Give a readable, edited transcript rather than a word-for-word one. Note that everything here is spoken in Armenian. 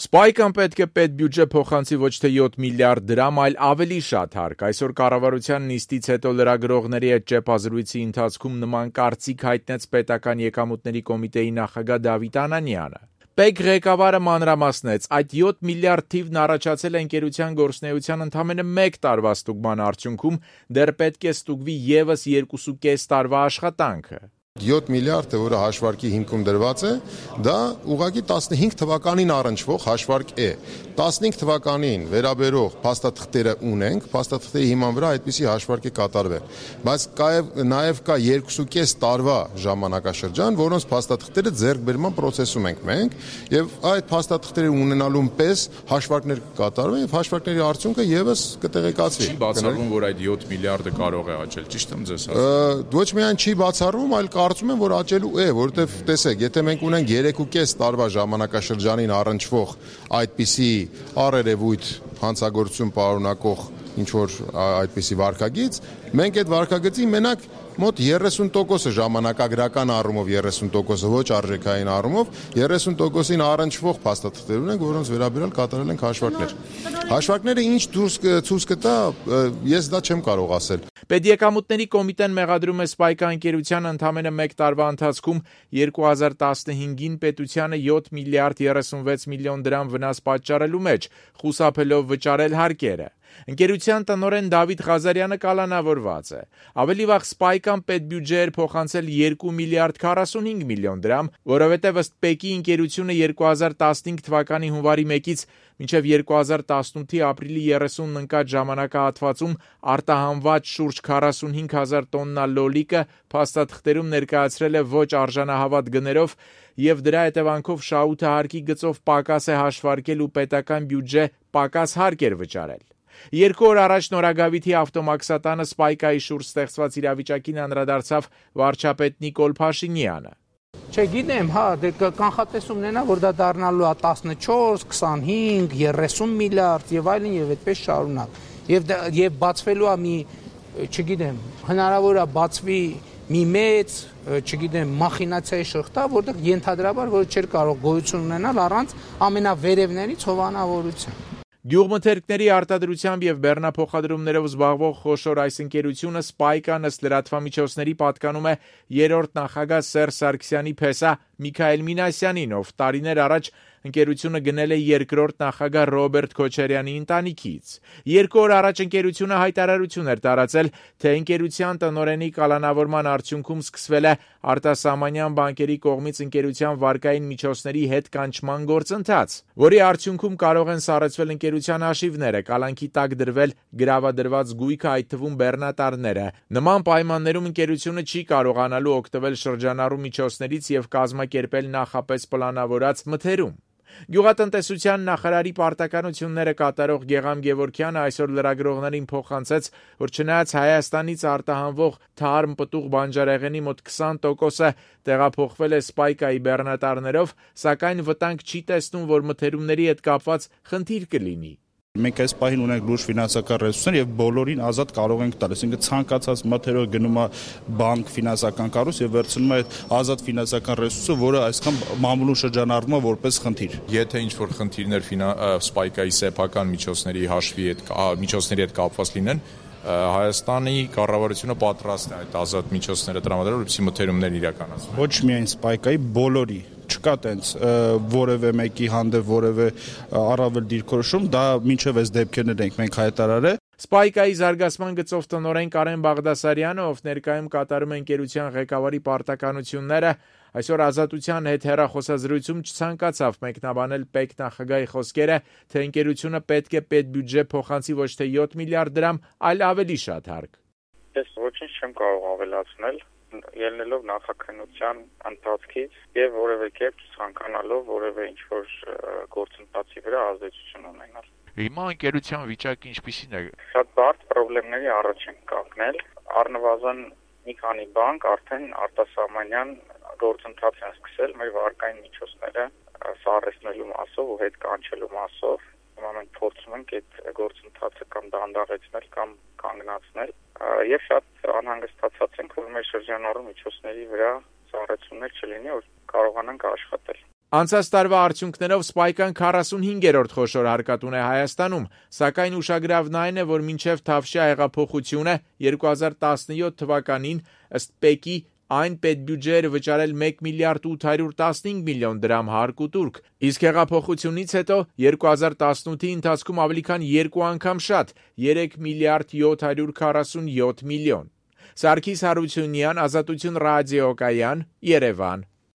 Սպայկան պետք է պետբյուջե փոխանցի ոչ թե 7 միլիարդ դրամ, այլ ավելի շատ հարկ։ Այսօր կառավարության նիստից հետո լրագրողների հետ ճեպազրույցի ընթացքում նման կարծիք հայտնեց պետական եկամուտների կոմիտեի նախագահ Դավիթ Անանյանը։ ՊԵԿ ղեկավարը մանրամասնեց, այդ 7 միլիարդ թիվն առաջացել է ընկերության գործունեության ընդամենը 1 տարվա ստուգման արդյունքում, դեռ պետք է ստուգվի ևս 2.5 տարվա աշխատանքը։ 7 միլիարդը, որը հաշվարկի հիմքում դրված է, դա ուղղակի 15 թվականին առնչվող հաշվարկ է։ 15 թվականին վերաբերող փաստաթղթերը ունենք, փաստաթղթերի հիման վրա այդպիսի հաշվարկ է կատարվել։ Բայց նաև կա 2.5 տարվա ժամանակաշրջան, որոնց փաստաթղթերը ձեռքբերման process-ում ենք մենք, եւ այդ փաստաթղթերը ունենալուն պես հաշվարկներ կկատարվեն եւ հաշվարկների արդյունքը եւս կտեղեկացվի։ Չի բացառվում, որ այդ 7 միլիարդը կարող է աճել, ճիշտ եմ ձեզ ասում։ Ոչ միայն չի բացառվում, այլ կարծում եմ, որ աճելու է, որովհետև տեսեք, եթե մենք ունենք 3.5 տարվա ժամանակաշրջանին առնչվող այդպիսի առերևույթ հանցագործություն պարունակող ինչ-որ այդպիսի վարքագիծ, մենք այդ վարքագծի մենակ մոտ 30%-ը ժամանակագրական առումով 30%-ը ոչ արժեքային առումով 30%-ին առնչվող փաստաթղթեր ունենք, որոնց վերաբերյալ կատարել ենք հաշվարկներ։ Հաշվարկները ինչ ցույց կտա, ես դա չեմ կարող ասել։ Պետեկամուտների կոմիտեն մեղադրում է Սպայկա ընկերությանը ընդամենը 1 տարվա ընթացքում 2015-ին պետությանը 7 միլիարդ 36 միլիոն դրամ վնաս պատճառելու մեջ, խուսափելով վճարել հարկերը։ Ընկերության տնօրեն Դավիթ Ղազարյանը կալանավորված է։ Ավելի վաղ Սպայկան պետբյուջե էր փոխանցել 2 միլիարդ 45 միլիոն դրամ, որովհետև ըստ ՊԵԿ-ի ընկերությունը 2015 թվականի հունվարի 1-ից մինչև 2018-ի ապրիլի 30-ն ընկած ժամանակահատվածում արտահանված շուրջ 45,000 տոննա լոլիկը փաստաթղթերում ներկայացրել է ոչ արժանահավատ գներով եւ դրա հետևանքով շահութը հարկի գծով պակաս է հաշվարկել ու պետական բյուջե պակաս հարկ էր վճարել։ 2 օր առաջ Նորագավիթի ավտոմաքսատանը Սպայկայի շուրջ ստեղծված իրավիճակին անդրադարձավ վարչապետ Նիկոլ Փաշինյանը։ Չգիտեմ, կանխատեսում ունենա, որ դա դառնալու է 14, 25, 30 միլիարդ եւ այլն եւ այդպես շարունակ։ Եվ բացվելու է մի, չգիտեմ, հնարավոր է բացվի մի մեծ, չգիտեմ, մախինացիայի շղթա, որտեղ ենթադրաբար որ չէր կարող գոյություն ունենալ առանց ամենավերևներից հովանավորության։ Գյուղմթերքների արտադրությամբ եւ բեռնափոխադրումներով զբաղվող խոշոր այս ընկերությունը Սպայկան ըստ լրատվամիջոցների պատկանում է 3-րդ նախագահ Սերժ Սարգսյանի փեսա Միքայել Մինասյանին, ով տարիներ առաջ ընկերությունը գնել է 2-րդ նախագահ Ռոբերտ Քոչարյանի ընտանիքից։ 2 օր առաջ ընկերությունը հայտարարություն էր տարածել, թե ընկերության տնօրենի կալանավորման արդյունքում սկսվել է արտասահմանյան բանկերի կողմից ընկերության վարկային միջոցների հետ կանչման գործընթաց, որի արդյունքում կարող են սառեցվել ընկերության հաշիվները, կալանքի տակ դրվել գրավադրված գույքը, այդ թվում բեռնատարները։ Նման պայմաններում ընկերությունը չի կարողանալու օգտվել շրջանառու միջոցներից եւ կազմակերպել նախապես պլանավորած մթերում։ Գյուղատնտեսության նախարարի պարտականությունները կատարող Գեգամ Գևորգյանը այսօր լրագրողներին փոխանցեց, որ չնայած Հայաստանից արտահանվող թարմ պտուղ բանջարեղենի մոտ 20%-ը տեղափոխվել է Սպայկայի բեռնատարներով, սակայն վտանգ չի տեսնում, որ մթերումների հետ կապված խնդիր կլինի։ Մենք այս պահին ունենք լուրջ ֆինանսական ռեսուրսներ եւ բոլորին ազատ կարող ենք տալ, այսինքն ցանկացած մթերով գնում է բանկ, ֆինանսական կառույց եւ վերցնում է այդ ազատ ֆինանսական ռեսուրսը, որը այսքան մամուլում շրջանառվում է որպես խնդիր։ Եթե ինչ-որ խնդիրներ Սպայկայի սեփական միջոցների հետ կապված լինեն, Հայաստանի կառավարությունը պատրաստ է այդ ազատ միջոցները տրամադրել, որպեսզի մթերումներ իրականացվեն։ Ոչ միայն Սպայկայի, բոլորի չկա տենց որևէ մեկի հանդեպ որևէ առավել դիրքորոշում, դա մինչև այս դեպքերներ ենք մենք հայտարարել։ Սպայկայի զարգացման գծով տնօրեն Կարեն Բաղդասարյանը, ով ներկայում կատարում է ընկերության ղեկավարի պարտականությունները, այսօր Ազատության հետ հեռախոսազրույցում չցանկացավ մեկնաբանել ՊԵԿ նախագահի խոսքերը, թե ընկերությունը պետք է պետբյուջե փոխանցի ոչ թե 7 միլիարդ դրամ, այլ ավելի շատ հարկ։ Ես ոչինչ չեմ կարող ավելացնել, ելնելով նախաքննության ընթացքից եւ որևէ կերպ ցանկանալով որևէ ինչ-որ գործընթացի վրա ազդեցություն ունենալ։ Հիմա ընկերության վիճակը ինչպիսին է։ Շատ բարդ խնդիրների առաջ ենք կանգնել։ Առնվազն մի քանի բանկ արդեն արտասահմանյան գործընթաց են սկսել մեր վարկային միջոցները սառեցնելու մասով ու հետ կանչելու մասով։ Հիմա մենք փորձում ենք այդ գործընթացը կամ դանդաղեցնել կամ կանգնացնել եւ շատ անհանգստացած ենք, որ մեր շրջանառու միջոցների վրա սառեցումներ չլինի, որ կարողանանք աշխատել։ Անցած տարվա արդյունքներով Spike-ն 45-րդ խոշոր հարկատուն է Հայաստանում, սակայն ուշագրավն այն է, որ մինչև Թավշյա հեղափոխությունը 2017 թվականին ըստ ՊԵԿ-ի այն պետբյուջե էր վճարել 1 միլիարդ 815 միլիոն դրամ հարկ ու տուրք, իսկ հեղափոխությունից հետո 2018-ի ընթացքում ավելի քան 2 անգամ շատ՝ 3 միլիարդ 747 միլիոն։ Սարգիս Հարությունյան, Ազատություն ռադիոկայան, Երևան։